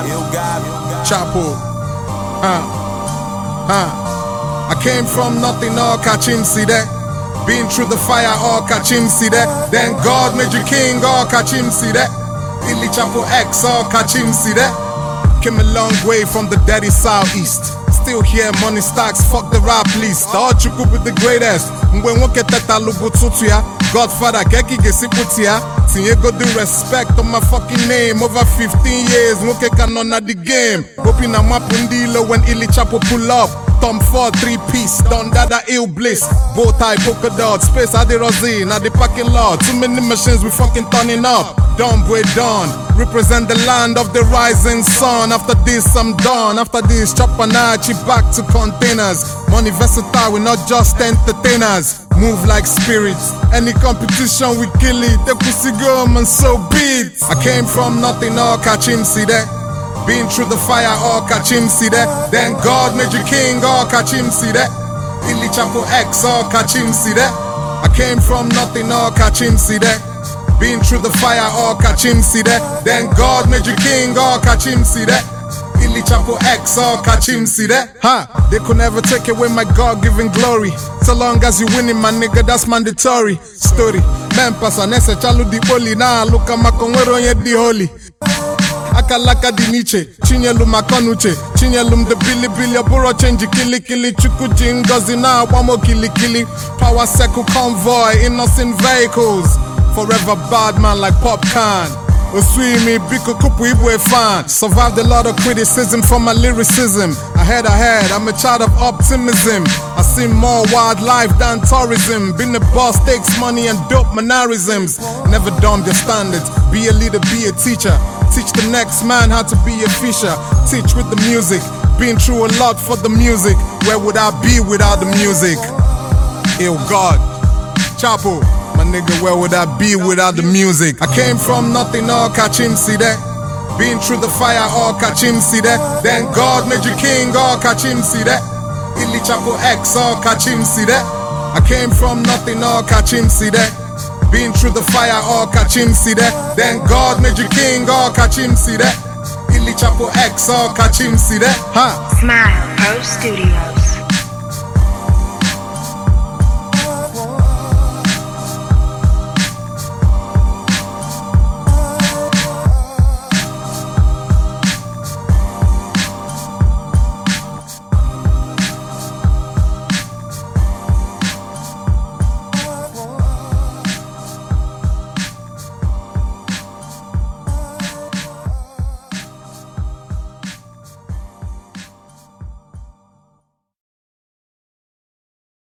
Chapo. I came from nothing, all catch him, see that. Been through the fire, all catch him, see that. Then God made you king, all catch him, see that. Illy Chapo X, all catch him, see that. Came a long way from the dirty southeast. Still here, money stacks, fuck the rap list. All chuku with the greatest. When we get that alubutuya, Godfather, Geki Gesiputia. Tinye go do respect on my fucking name. Over 15 years, Muke canon at the game. Hoping I'm up in dealer when Illy Chapo pull up. Tom 4 3-piece, Don Dada ill bliss. Bow tie, polka dot, space at the Rosine, at the parking lot. Too many machines, we fucking turning up. Don boy Don, represent the land of the rising sun. After this, I'm done. After this, Chapanachi back to containers. Money versatile, we're not just entertainers. Move like spirits. Any competition, we kill it. The pussy gum and so beat. I came from nothing, all catch him, see that. Been through the fire, all catch him, see that. Then God made you king, all catch him, see that. Illy Chapo X, all catch him, see that. I came from nothing, all catch him, see that. Been through the fire, all catch him, see that. Then God made you king, all catch him, see that. Illy Chapo X, all catch him, see that. They could never take away my God-given glory. So long as you winning, my nigga, that's mandatory. Story, man, pasa nese chalu di poli. Now look at my conwero yet di holy. Akalaka di niche, chinyelum makonuche, chinyelum the billy billy, buro change kili kili, chukuji ngozi na wamo kili kili. Power circle convoy, innocent vehicles. Forever bad man like Popcorn. Oswimi, Biko Kupu Ibwe fan. Survived a lot of criticism for my lyricism. Ahead, I'm a child of optimism. I see more wildlife than tourism. Been a boss, takes money and dope mannerisms. Never dumb your standards. Be a leader, be a teacher. Teach the next man how to be a fisher. Teach with the music. Been through a lot for the music. Where would I be without the music? Ill God. Chapo. My nigga, where would I be without the music? I came from nothing, all catch him, see that. Been through the fire, all catch him, see that. Then God made you king, all catch him, see that. Illy Chapo X, all catch him, see that. I came from nothing, all catch him, see that. Been through the fire, all catch him, see that. Then God made you king, all catch him, see that. Illy Chapo X, all catch him, see that. Smile Pro Studio.